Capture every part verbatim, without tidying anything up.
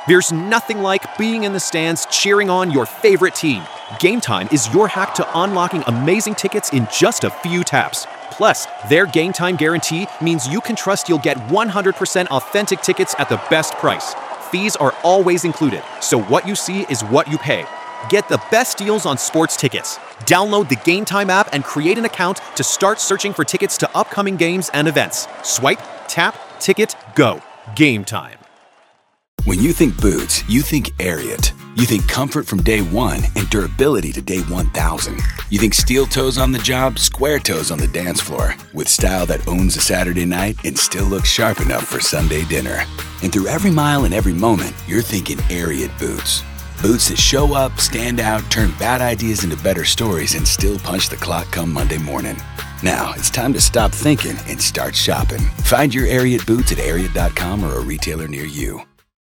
There's nothing like being in the stands cheering on your favorite team. Game Time is your hack to unlocking amazing tickets in just a few taps. Plus, their Game Time guarantee means you can trust you'll get one hundred percent authentic tickets at the best price. Fees are always included, so what you see is what you pay. Get the best deals on sports tickets. Download the Game Time app and create an account to start searching for tickets to upcoming games and events. Swipe, tap, ticket, go. Game Time. When you think boots, you think Ariat. You think comfort from day one and durability to day one thousand. You think steel toes on the job, square toes on the dance floor. With style that owns a Saturday night and still looks sharp enough for Sunday dinner. And through every mile and every moment, you're thinking Ariat boots. Boots that show up, stand out, turn bad ideas into better stories, and still punch the clock come Monday morning. Now, it's time to stop thinking and start shopping. Find your Ariat boots at ariat dot com or a retailer near you.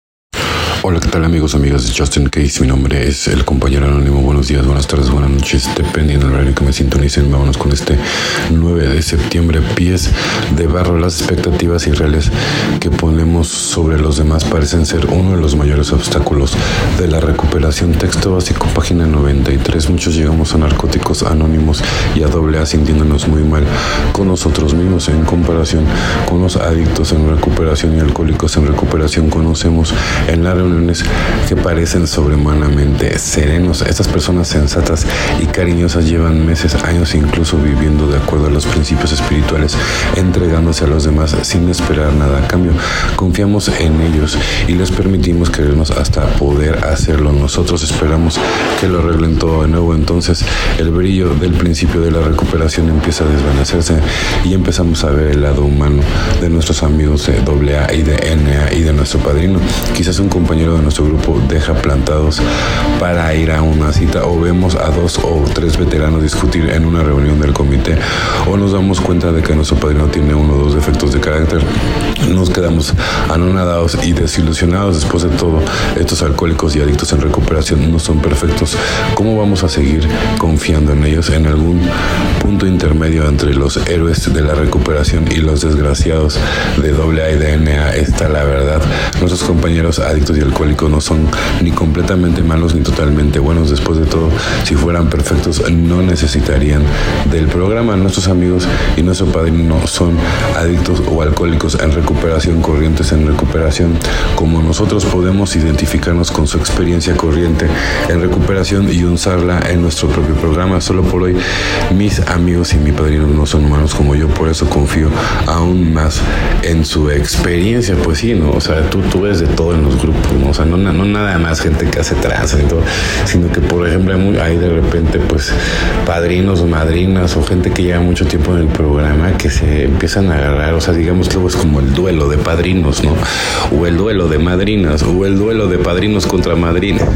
Hola, ¿qué tal amigos, amigas de Justin Case? Mi nombre es el compañero anónimo. Buenos días, buenas tardes, buenas noches, dependiendo del horario que me sintonicen. Vámonos con este nueve de septiembre. Pies de barro. Las expectativas irreales que ponemos sobre los demás parecen ser uno de los mayores obstáculos de la recuperación. Texto básico, página noventa y tres. Muchos llegamos a Narcóticos Anónimos y a doble A sintiéndonos muy mal con nosotros mismos en comparación con los adictos en recuperación y alcohólicos en recuperación. Conocemos en la reuniones que parecen sobrehumanamente serenos. Estas personas sensatas y cariñosas llevan meses, años, incluso viviendo de acuerdo a los principios espirituales, entregándose a los demás sin esperar nada a cambio. Confiamos en ellos y les permitimos querernos hasta poder hacerlo. Nosotros esperamos que lo arreglen todo de nuevo. Entonces el brillo del principio de la recuperación empieza a desvanecerse y empezamos a ver el lado humano de nuestros amigos de doble A y de N A y de nuestro padrino. Quizás un compañero de nuestro grupo deja plantados para ir a una cita, o vemos a dos o tres veteranos discutir en una reunión del comité, o nos damos cuenta de que nuestro padrino tiene uno o dos defectos de carácter. Nos quedamos anonadados y desilusionados. Después de todo, estos alcohólicos y adictos en recuperación no son perfectos. ¿Cómo vamos a seguir confiando en ellos? En algún punto intermedio entre los héroes de la recuperación y los desgraciados de doble A y de N A está la verdad. Nuestros compañeros adictos y alcohólicos no son ni completamente malos ni totalmente buenos. Después de todo, si fueran perfectos, no necesitarían del programa. Nuestros amigos y nuestro padrino son adictos o alcohólicos en recuperación, corrientes en recuperación. Como nosotros podemos identificarnos con su experiencia corriente en recuperación y usarla en nuestro propio programa. Solo por hoy, mis amigos y mi padrino no son humanos como yo, por eso confío aún más en su experiencia. Pues sí, ¿no? O sea, tú, tú ves de todo en los grupos, ¿no? O sea, no, no nada más gente que hace tranza y todo, sino que, por ejemplo, hay, muy, hay de repente, pues, padrinos o madrinas o gente que lleva mucho tiempo en el programa que se empiezan a agarrar. O sea, digamos, luego es como el duelo de padrinos, ¿no? O el duelo de madrinas, o el duelo de padrinos contra madrinas.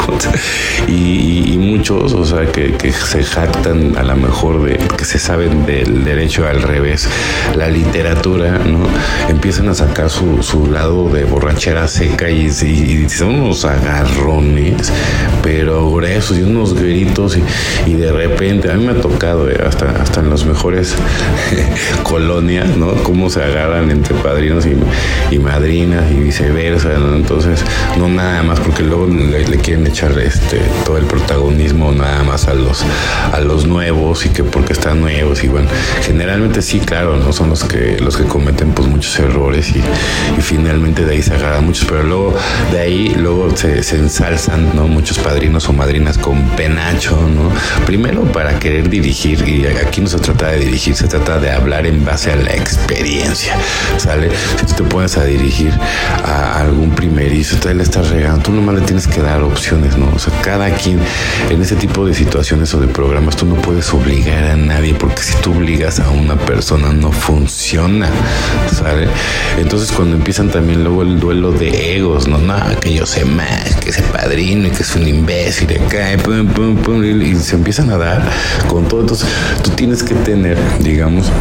Y, y, y muchos, o sea, que, que se jactan a lo mejor de que se saben del derecho al revés, la literatura, ¿no? Empiezan a sacar su, su lado de borrachera seca y, y, y son unos agarrones, pero gruesos y unos gritos y, y de repente, a mí me ha tocado eh, hasta, hasta en las mejores colonias, ¿no? Cómo se agarran entre padrinos y, y madrinas y viceversa, ¿no? Entonces, no nada más porque luego le, le quieren echar este todo el protagonismo nada más a los a los nuevos y que porque están nuevos y bueno, generalmente sí, claro, no son los que los que cometen pues muchos errores y, y finalmente de ahí se agarran muchos, pero luego de ahí luego se, se ensalzan, ¿no? Muchos padrinos o madrinas con penacho, ¿no? Primero para querer dirigir, y aquí no se trata de dirigir, se trata de hablar en base a la experiencia, ¿sale? Si tú te pones a dirigir a algún primerizo, tú le estás regando, tú nomás le tienes que dar opciones, ¿no? O sea, cada quien en ese tipo de situaciones o de programas, tú no puedes obligar a nadie, porque si tú obligas a una persona no funciona, ¿sale? Entonces cuando empiezan también luego el duelo de egos, no, no, que yo sé más, que ese padrino y que es un imbécil, acá, pum, pum, pum, y se empiezan a dar con todo. Entonces tú tienes que tener, digamos,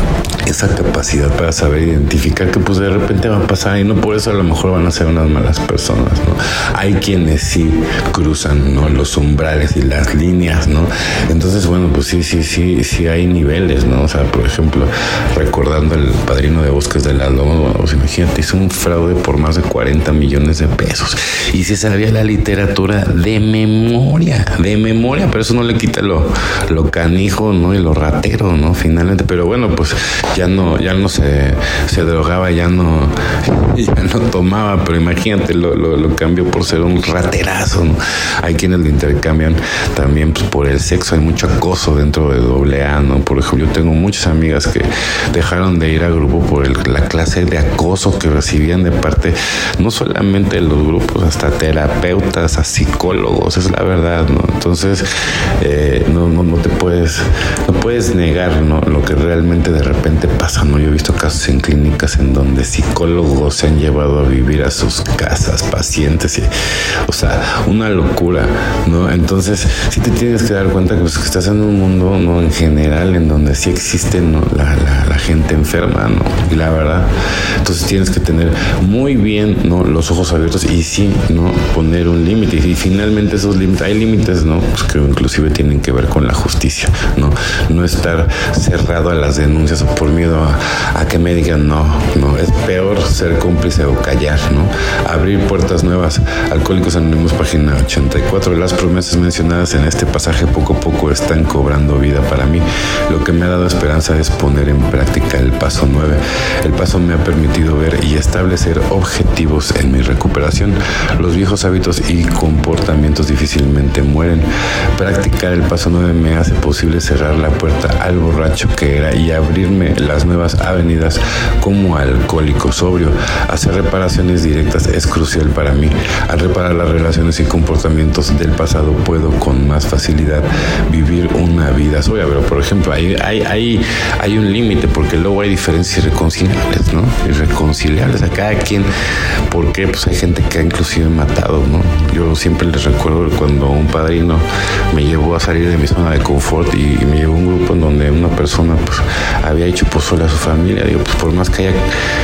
esa capacidad para saber identificar que pues de repente va a pasar y no por eso a lo mejor van a ser unas malas personas, ¿no? Hay quienes sí cruzan, ¿no? Los umbrales y las líneas, ¿no? Entonces, bueno, pues sí, sí, sí, sí hay niveles, ¿no? O sea, por ejemplo, recordando el Padrino de Bosques de las Lomas, bueno, pues imagínate, hizo un fraude por más de cuarenta millones de pesos y se sabía la literatura de memoria, de memoria, pero eso no le quita lo, lo canijo, ¿no? Y lo ratero, ¿no? Finalmente, pero bueno, pues ya no, ya no se, se drogaba, ya no, ya no tomaba, pero imagínate, lo, lo, lo cambió por ser un raterazo, ¿no? Hay quienes lo intercambian también pues, por el sexo, hay mucho acoso dentro de doble A, ¿no? Por ejemplo, yo tengo muchas amigas que dejaron de ir a grupo por el, la clase de acoso que recibían de parte, no solamente de los grupos, hasta terapeutas, a psicólogos, es la verdad, ¿no? Entonces, eh, no, no, no te puedes, no puedes negar, ¿no? Lo que realmente de repente pasa, ¿no? Yo he visto casos en clínicas en donde psicólogos se han llevado a vivir a sus casas, pacientes, y, o sea, una locura, ¿no? Entonces, sí te tienes que dar cuenta que, pues, que estás en un mundo, ¿no? En general, en donde sí existe, ¿no? La, la, la gente enferma, ¿no? Y la verdad, entonces tienes que tener muy bien, ¿no? Los ojos abiertos y sí, ¿no? Poner un límite. Y finalmente esos límites, hay límites, ¿no? Pues que inclusive tienen que ver con la justicia, ¿no? No estar cerrado a las denuncias o por miedo a, a que me digan no, no, es peor ser cómplice o callar, ¿no? Abrir puertas nuevas. Alcohólicos Anónimos, página ochenta y cuatro. Las promesas mencionadas en este pasaje poco a poco están cobrando vida para mí. Lo que me ha dado esperanza es poner en práctica el paso nueve. El paso me ha permitido ver y establecer objetivos en mi recuperación. Los viejos hábitos y comportamientos difícilmente mueren. Practicar el paso nueve me hace posible cerrar la puerta al borracho que era y abrirme las nuevas avenidas como alcohólico sobrio. Hacer reparaciones directas es crucial para mí. Al reparar las relaciones y comportamientos del pasado puedo con más facilidad vivir una vida sobria. Pero por ejemplo, hay, hay, hay, hay un límite porque luego hay diferencias irreconciliables, ¿no? Irreconciliables a cada quien. ¿Por qué? Pues hay gente que ha inclusive matado, ¿no? Yo siempre les recuerdo cuando un padrino me llevó a salir de mi zona de confort y, y me llevó a un grupo en donde una persona pues había hecho pozole a su familia. Digo, pues por más que haya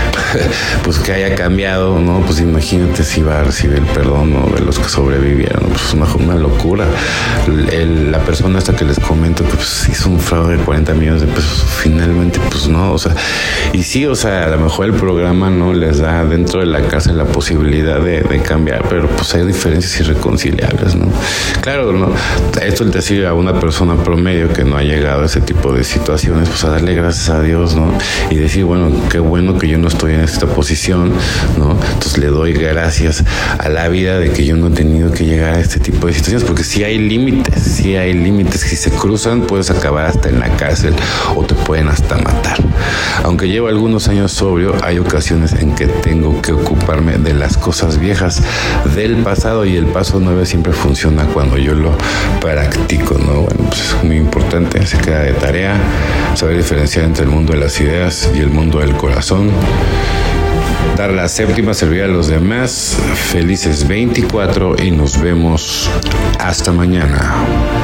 pues que haya cambiado, ¿no? Pues imagínate si va a recibir el perdón, ¿no? De los que sobrevivieron, pues una, una locura. El, el, la persona hasta que les comento que pues hizo un fraude de cuarenta millones de pesos, finalmente pues no, o sea, y sí, o sea, a lo mejor el programa no les da dentro de la cárcel la posibilidad de, de cambiar, pero pues hay diferencias irreconciliables, ¿no? Claro, ¿no? Esto te sirve a una persona promedio que no ha llegado a ese tipo de situaciones, pues a darle gracias a Dios, ¿no? Y decir, bueno, qué bueno que yo no estoy en esta posición, ¿no? Entonces le doy gracias a la vida de que yo no he tenido que llegar a este tipo de situaciones, porque si hay límites, si hay límites, si se cruzan puedes acabar hasta en la cárcel o te pueden hasta matar. Aunque llevo algunos años sobrio, hay ocasiones en que tengo que ocuparme de las cosas viejas del pasado y el paso nueve siempre funciona cuando yo lo practico, ¿no? Bueno, pues es muy importante, se queda de tarea saber diferenciar entre el mundo de las ideas y el mundo del corazón. Dar la séptima, servir a los demás. Felices veinticuatro y nos vemos hasta mañana.